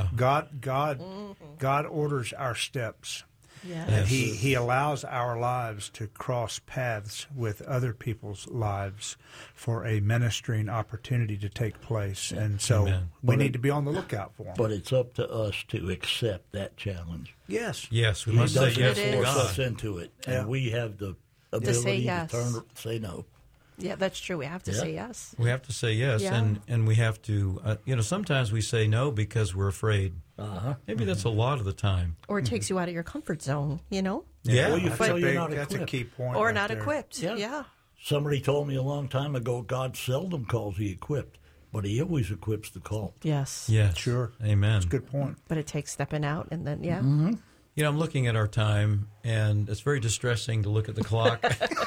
E: God orders our steps.
D: Yes.
E: And he allows our lives to cross paths with other people's lives for a ministering opportunity to take place. And so we need to be on the lookout for them.
C: But it's up to us to accept that challenge.
E: Yes.
B: Yes, we
C: He
B: must say
C: doesn't
B: yes to
C: force
B: God.
C: us into it, and
E: Yeah.
C: we have the
D: say
C: ability
D: yes.
C: to say no.
D: Yeah, that's true. We have to say yes.
B: We have to say yes,
D: Yeah.
B: and we have to, sometimes we say no because we're afraid. Maybe that's a lot of the time.
D: Or it takes you out of your comfort zone,
B: Yeah.
C: Or you feel you're not
E: that's a
C: equipped.
E: key point.
D: Or
E: right
D: not
E: there.
D: equipped.
C: Yeah.
D: Yeah.
C: Somebody told me a long time ago, God seldom calls the equipped, but He always equips the called.
D: Yes.
B: Yes.
E: Sure.
B: Amen.
E: That's a good point.
D: But it takes stepping out and then,
B: I'm looking at our time, and it's very distressing to look at the clock.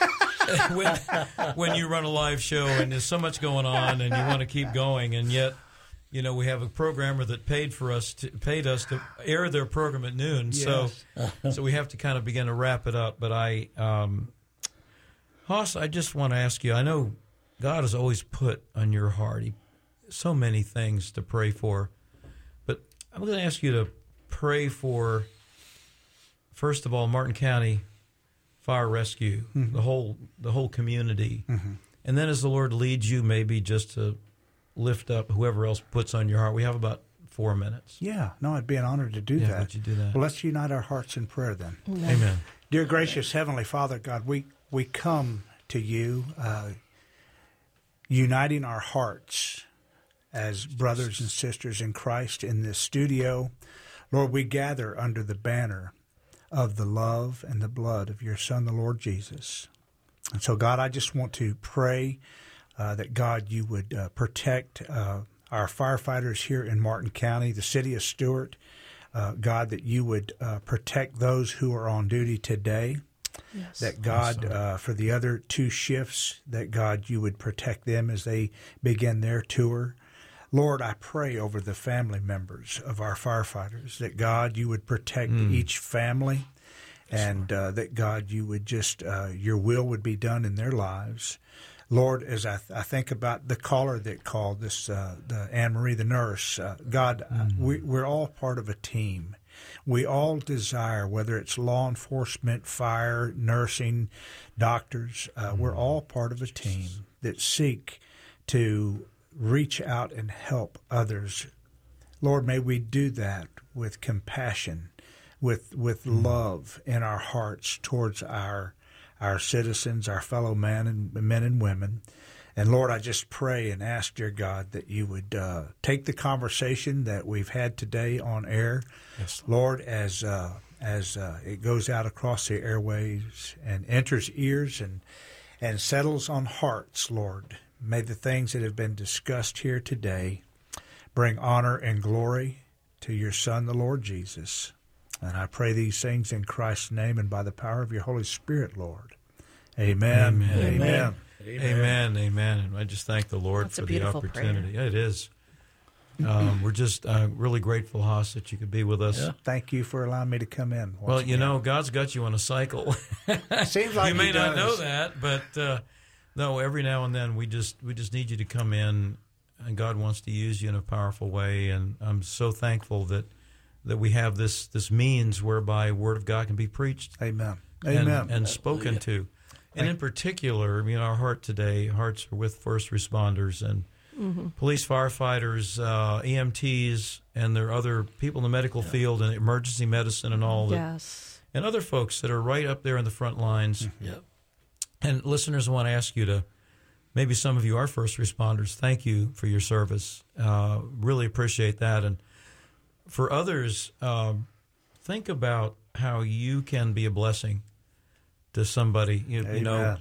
B: when you run a live show and there's so much going on and you want to keep going, and yet, we have a programmer that paid us to air their program at noon.
E: Yes.
B: So we have to kind of begin to wrap it up. But Hoss, I just want to ask you, I know God has always put on your heart so many things to pray for, but I'm going to ask you to pray for, first of all, Martin County Fire Rescue, the whole community, and then as the Lord leads you, maybe just to lift up whoever else puts on your heart. We have about 4 minutes.
E: Yeah. No, it'd be an honor to do that.
B: Would you do that?
E: Well, let's unite our hearts in prayer then.
B: Amen.
E: Dear gracious Heavenly Father, God, we come to you uniting our hearts as brothers and sisters in Christ in this studio. Lord, we gather under the banner of the love and the blood of your Son, the Lord Jesus. And so, God, I just want to pray that, God, you would protect our firefighters here in Martin County, the city of Stuart. God, that you would protect those who are on duty today. Yes. That, God, for the other 2 shifts, that, God, you would protect them as they begin their tour. Lord, I pray over the family members of our firefighters, that, God, you would protect each family, and that, God, you would just, your will would be done in their lives. Lord, as I think about the caller that called this, the Anne-Marie, the nurse, God, we're all part of a team. We all desire, whether it's law enforcement, fire, nursing, doctors, we're all part of a team that seek to reach out and help others. Lord, may we do that with compassion, with love in our hearts towards our citizens, our fellow men and women. And Lord, I just pray and ask, dear God, that you would take the conversation that we've had today on air, yes, Lord, as it goes out across the airwaves and enters ears and settles on hearts, Lord. May the things that have been discussed here today bring honor and glory to your Son, the Lord Jesus. And I pray these things in Christ's name and by the power of your Holy Spirit, Lord. Amen.
B: Amen.
E: Amen.
B: Amen. Amen. Amen. And I just thank the Lord for the opportunity. Prayer. It is. We're just really grateful, Haas, that you could be with us.
E: Yeah. Thank you for allowing me to come in.
B: Well, you know, God's got you on a cycle.
E: Seems like
B: you may not know that, but no, every now and then we just need you to come in, and God wants to use you in a powerful way. And I'm so thankful that we have this means whereby Word of God can be preached.
E: Amen.
B: Amen. And spoken to. And in particular, I mean, our hearts are with first responders and police, firefighters, EMTs, and there are other people in the medical field and emergency medicine and all that.
D: Yes.
B: And other folks that are right up there in the front lines.
C: Yep.
B: And listeners, I want to ask you to, maybe some of you are first responders. Thank you for your service. Really appreciate that. And for others, think about how you can be a blessing to somebody. You know,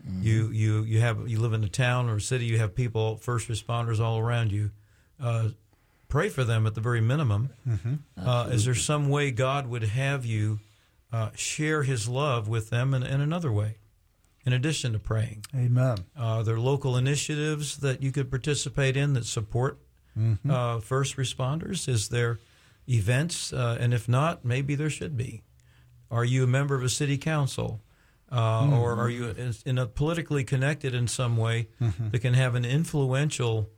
B: you live in a town or a city. You have people, first responders, all around you. Pray for them at the very minimum. Is there some way God would have you share His love with them in another way, in addition to praying?
E: Amen.
B: There are local initiatives that you could participate in that support first responders. Is there events? And if not, maybe there should be. Are you a member of a city council? Or are you in a politically connected in some way that can have an influential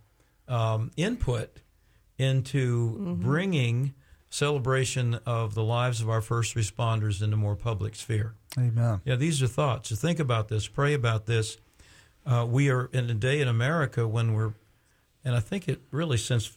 B: input into bringing celebration of the lives of our first responders into more public sphere?
E: Amen.
B: Yeah, these are thoughts. So think about this. Pray about this. We are in a day in America when we're, and I think it really since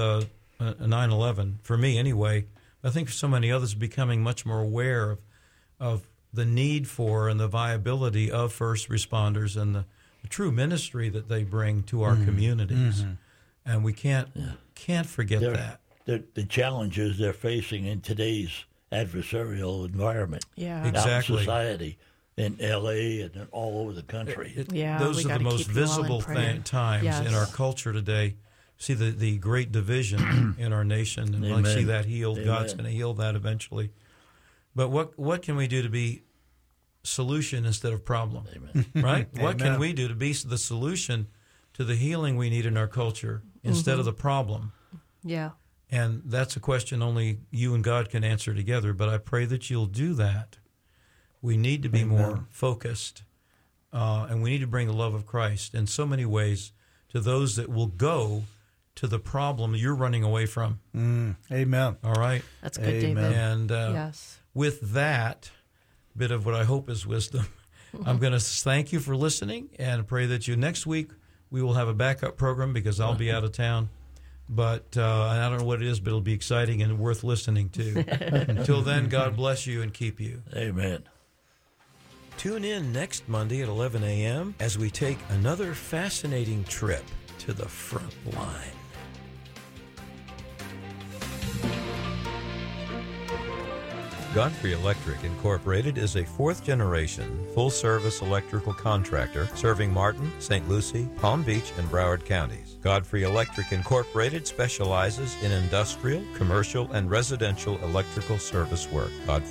B: 9/11, for me anyway, I think for so many others, becoming much more aware of the need for and the viability of first responders and the true ministry that they bring to our communities. And we can't forget that.
C: The challenges they're facing in today's adversarial environment.
D: Yeah,
B: exactly.
C: Out in society, in L.A. and all over the country.
B: Those are the most visible times in our culture today. See the great division in our nation, and when I see that healed, God's going to heal that eventually. But what can we do to be solution instead of problem? Right? What can we do to be the solution to the healing we need in our culture instead of the problem?
D: Yeah.
B: And that's a question only you and God can answer together, but I pray that you'll do that. We need to be more focused, and we need to bring the love of Christ in so many ways to those that will go to the problem you're running away from.
E: Amen.
B: All right?
D: That's good, David.
B: And
D: yes.
B: With that bit of what I hope is wisdom, I'm going to thank you for listening and pray that next week we will have a backup program because I'll be out of town. But I don't know what it is, but it'll be exciting and worth listening to. Until then, God bless you and keep you.
C: Amen.
B: Tune in next Monday at 11 a.m. as we take another fascinating trip to the front line. Godfrey Electric Incorporated is a fourth-generation, full-service electrical contractor serving Martin, St. Lucie, Palm Beach, and Broward counties. Godfrey Electric Incorporated specializes in industrial, commercial, and residential electrical service work. Godfrey